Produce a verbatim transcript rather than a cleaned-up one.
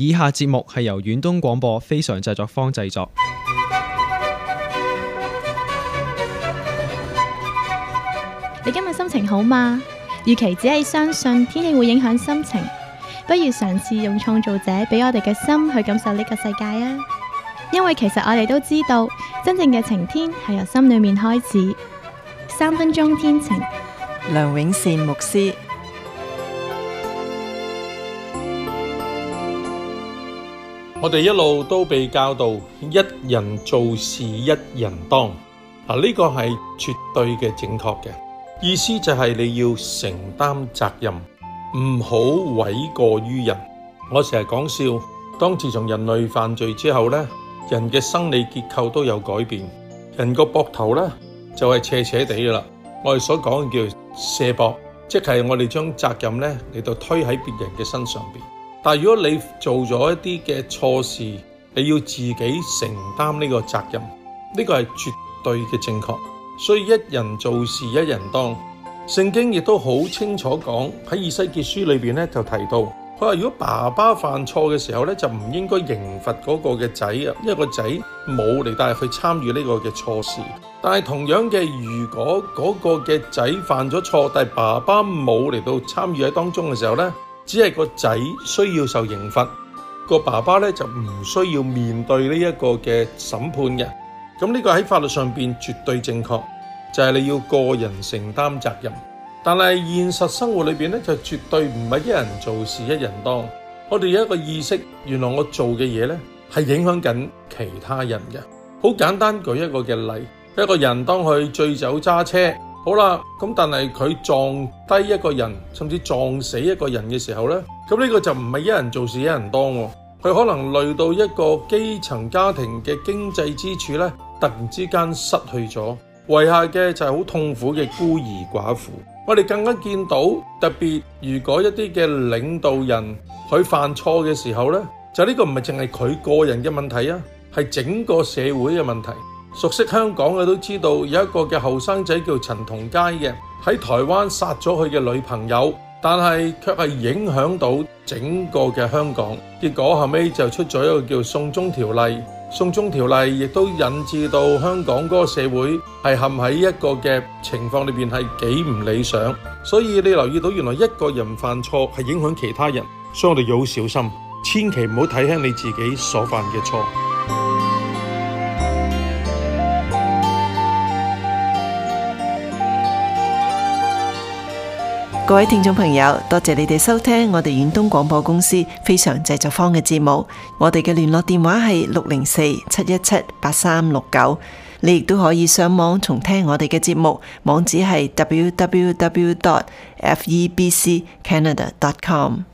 以下節目係由遠東廣播非常製作坊製作。 你今日心情好嗎？與其只係相信天氣會影響心情，不如嘗試用創造者俾我哋嘅心去感受呢個世界啊！因為其實我哋都知道，真正嘅晴天係由心裏面開始。三分鐘天晴， 梁永善牧師。 我哋一路都被教導一人做事一人當，嗱，呢個係絕對嘅正確嘅。意思就係你要承擔責任，唔好諉過於人。我成日講笑，當自從人類犯罪之後呢，人嘅生理結構都有改變，人個膊頭呢就係斜斜地噶啦。我哋所講嘅叫卸膊，即係我哋將責任呢嚟到推喺別人嘅身上邊。但如果你做咗一啲嘅錯事，你要自己承擔呢個責任，呢個係絕對嘅正確。所以一人做事一人當，聖經亦都好清楚講，喺以西結書裏邊咧就提到，佢話如果爸爸犯錯嘅時候咧，就唔應該刑罰嗰個嘅仔啊，因為個仔冇嚟帶佢參與呢個嘅錯事。但係同樣嘅，如果嗰個嘅仔犯咗錯，但係爸爸冇嚟到參與喺當中嘅時候咧，只係個仔需要受刑罰，個爸爸咧就唔需要面對呢一個嘅審判嘅。咁呢個喺法律上邊絕對正確，就係你要個人承擔責任。但係現實生活裏邊咧，就絕對唔係一人做事一人當。我哋有一個意識，原來我做嘅嘢咧係影響緊其他人嘅。好簡單舉一個嘅例，一個人當佢醉酒揸車，好啦，咁但係佢撞低一個人，甚至撞死一個人嘅時候咧，咁呢個就唔係一人做事一人當喎。佢可能累到一個基層家庭嘅經濟支柱咧，突然之間失去咗，遺下嘅就係好痛苦嘅孤兒寡婦。我哋更加見到，特別如果一啲嘅領導人佢犯錯嘅時候咧，就呢個唔係淨係佢個人嘅問題啊，係整個社會嘅問題。熟悉香港嘅都知道，有一個嘅後生仔叫陳同佳嘅，喺台灣殺咗佢嘅女朋友，但係卻係影響到整個嘅香港。結果後尾就出咗一個叫送中條例，送中條例亦都引致到香港嗰個社會係陷喺一個嘅情況裏邊係幾唔理想。所以你留意到，原來一個人犯錯係影響其他人，所以我哋要好小心，千祈唔好睇輕你自己所犯嘅錯。 各位聽眾朋友，多謝你哋收聽我哋遠東廣播公司非常製作坊嘅節目。我哋嘅聯絡電話係六零四七一七八三六九。你亦都可以上網重聽我哋嘅節目，網址係 double-u double-u double-u dot f e b c canada dot com。